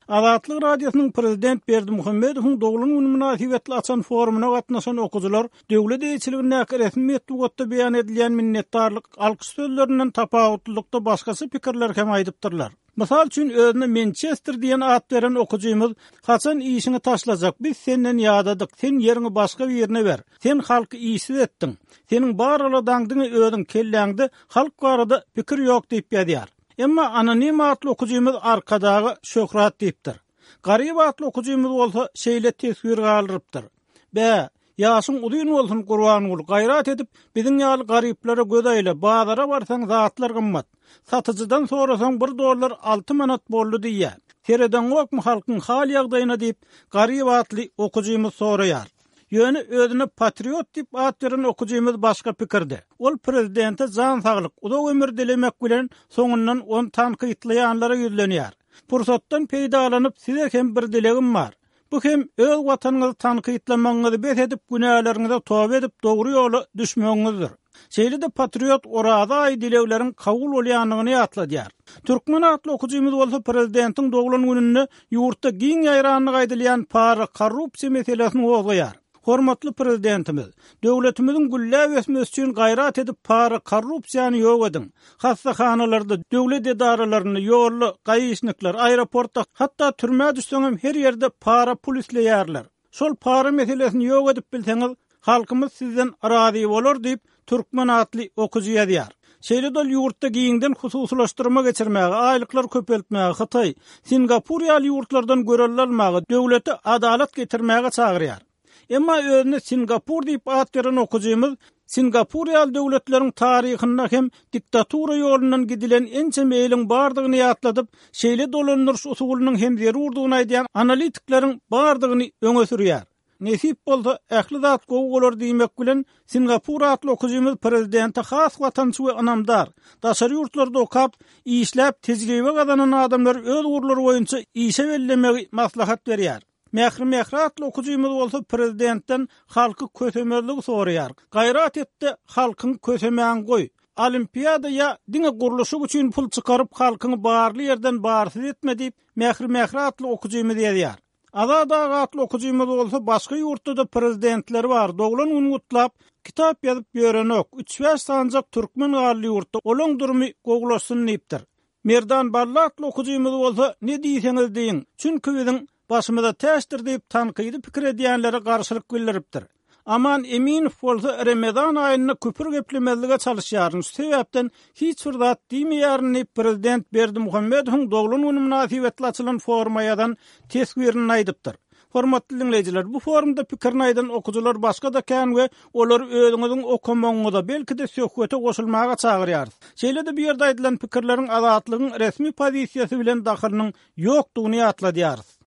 Azatlyk radiosynyň prezident Berdimuhammedowyň doglan güni münasibetli açan forumuna gatnaşan okujylar döwlet eýçiligine resmi metbuatda beýan edilen minnetdarlyk alkyş sözlerinden tapawutlykda başgasy pikirler hem aýdypdyrlar. Mysal üçin özüne Manchester diýen at beren okujymyz haçan işini taşlajak, biz senden ýadadyk, sen ýerini başga bir ýerine ber, sen halky işsiz etdiň, seniň baraladyňdy özüň kelläňdi, halk barada pikir ýok diýip ýazýar. Emma anonim atly okujymyz arkadagy şöhrat diýipdir. Garyp atly okujymyz bolsa şeýle tesbir galyrypdyr. Ýaşyň udyň bolsun Gurban ul gayrat edip biziň ýaly garyplere göz aýla, bazara barsaň zatlar gymmat. Satyjydan sorasaň $1 6 manat boldy diýär. Tereden okmy halkyň hal ýagdaýyna diýip garyp atly okujymyz soraýar. Ýöne özüne patriot diýip at beren okujymyz başga pikirde. Ol prezidente jan saglyk, uda ömür dilemek bilen soňundan on tanqytlaýanlara ýüzlenýär. Pursatdan peýdalanyp size hem bir dilegim bar. Bu hem öz watanyňyzy tanqytlamaňyzy bet edip günählerinize tawba edip dogry ýola düşmeňizdir. Şeýle-de patriot orada aý dilewleriň kabul bolýanyny ýatladýar. Türkmen atly okujymyz bolsa prezidentiň doglan gününde ýurtda giň ýaýranyny gaýdylýan para korrupsiýa meselesini gozlaýar. Hormatly prezidentimiz, döwletimiziň güllä ösmesi üçin gayrat edip para korrupsiýany ýok ediň. Hassahanalarda döwlet edaralaryny, ýolly, gaýyşnyklar, aeroportda, hatda türmä düşseňem her ýerde para pul isleýärler. Şol para meselesini ýok edip bilseňiz, halkymyz sizden arazy bolar diýip Türkmen atly okujy ýazýar. Şeýle-de ýurtda giňden hususlaşdyrma geçirmäge, aýlyklar köpeltmäge Hatay, Singapur ýaly ýurtlardan görelilmäge, döwleti adalet getirmäge çagyrýar. Emma özüne Singapur diýip at beren okujymyz Singapur ýaly döwletleriň taryhynda hem diktatura ýolundan gidilen ençe meýliň bardygyny ýatladyp, şeýle dolandyryş usulynyň hem zeri urdugyny aýdýan analitiklerin bardygyny öňe sürýär. Nesip bolsa ähli zat gowy bolar diýmek bilen Singapur atly okujymyz prezidenti has watançy we anamdar, daşary ýurtlarda okap, işläp tejribe gazanan adamlar öz urlary boýunça işe bellemegi maslahat berýär. Mähri atly okujymyz bolsa prezidentden halky kösemezligi soraýar. Gayrat etdi, halkyň kösemäň goý. Olimpiada ýa diňe gurulşy üçin pul çykaryp halkyny barly ýerden barsyz etme diýip mähri atly okujymyz ýazýar. Azada atly okujymyz bolsa başga ýurtda prezidentler bar. Doglan unutlap kitap ýazyp ýörenok. 3-5 sanjak türkmen ýaly ýurtda olaň durmy goglaşsyn diýipdir. Merdan Barly atly okujymyz bolsa ne diýseňiz diýin. Çünki biziň başymyza täsir diýip tanqydy pikir edýänlere garşylyk bildiripdir. Aman Emin bolsa Ramazan aýyna köpür geplemezlige çalışýar. Sebäpden hiç bir zat diýmeýärni prezident Berdimuhammedowyň doglan güni münasibetli açylan formaýadan tesbirini aýdypdyr. Hormatly dinleýijiler, bu forumda pikirini aýdan okujylar başga da kän we olar özüňiziň okamagyňyza belki de söhbete goşulmaga çagyrýar. Şeýle-de bir ýerde aýdylan pikirleriň azatlygyň resmi pozisiýasy bilen dahylynyň ýokdugyny ýatladýar.